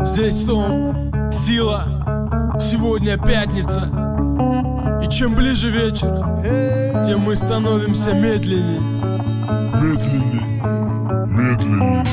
Здесь сон, сила, сегодня пятница. И чем ближе вечер, тем мы становимся медленней. Медленней, медленней.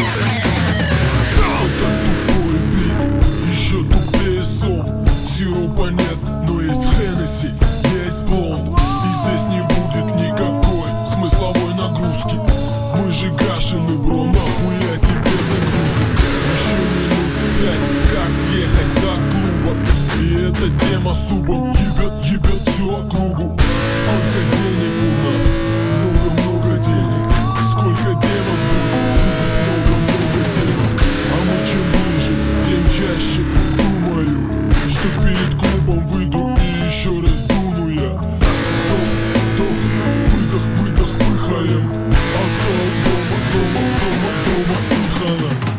Это тупой бит, еще тупее сон. Сиропа нет, но есть Хеннесси, есть блонд. И здесь не будет никакой смысловой нагрузки. Мы же гашены, бро, нахуй я тебе загрузу. Еще минут 5, как ехать до клуба. И эта тема субом ебет всю округу. Сколько денег у нас, много-много денег. Сколько девок будет много-много денег. А мы чем ближе, тем чаще думаю, что перед клубом выйду и еще раз дуну я. Вдох, вдох, выдох, выдох, выхаем. А то дома и хана.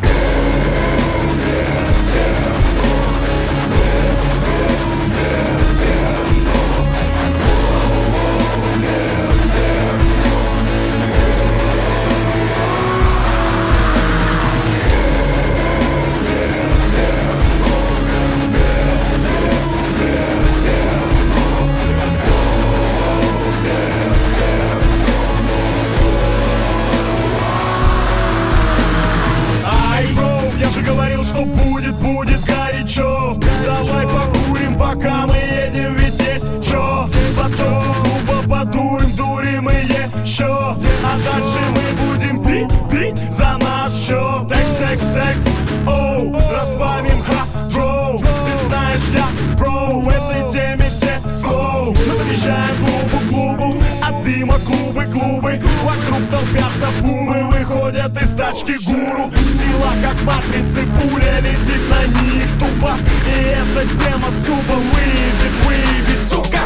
Говорил, что будет горячо. Давай покурим, пока мы едем, ведь есть чё. Потом клуба подуем, дурим и еще. А дальше мы будем пить за наш счет. Секс, оу, разбавим хат-роу. Ты знаешь, я про, в этой теме все слоу. Мы подъезжаем к клубу, от дыма клубы. Вокруг толпятся пумы, выходят из тачки гуру. Сила как матрицы, пуля летит на них тупо. И эта тема суба выебет, сука.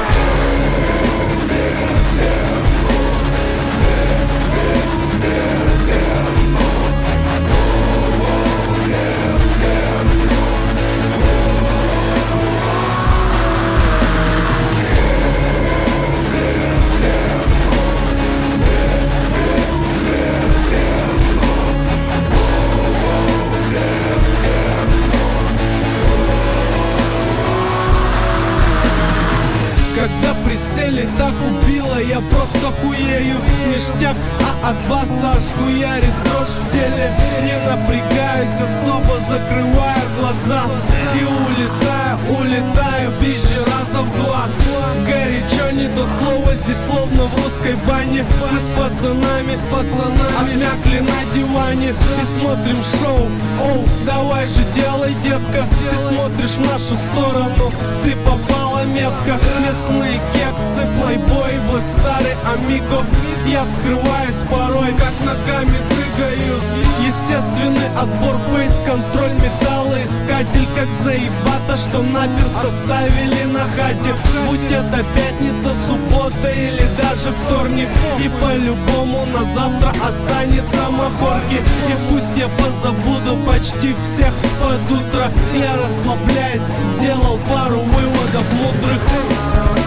Когда присели, так убило, я просто хуею. Ништяк, а от баса аж хуярит дрожь в теле. Не напрягаюсь особо, закрываю глаза и улетаю пизже раза в два. Горячо, не то слово, здесь словно в русской бане. Мы с пацанами обмякли на диване и смотрим шоу. Оу, давай же делай, детка. Ты смотришь в нашу сторону, ты попала метко. Местные кексы, плейбой, блэкстары, амиго. Я вскрываюсь порой, как ногами дрыгаю. Естественный отбор, фейс-контроль, металлоискатель. Как заебато, что наперсто ставили на хате. Будь это пятница, суббота или даже вторник. И по-любому на завтра останется махорки. И пусть я позабуду почти всех под утро, я расслабляюсь, сделал пару выводов мудрых.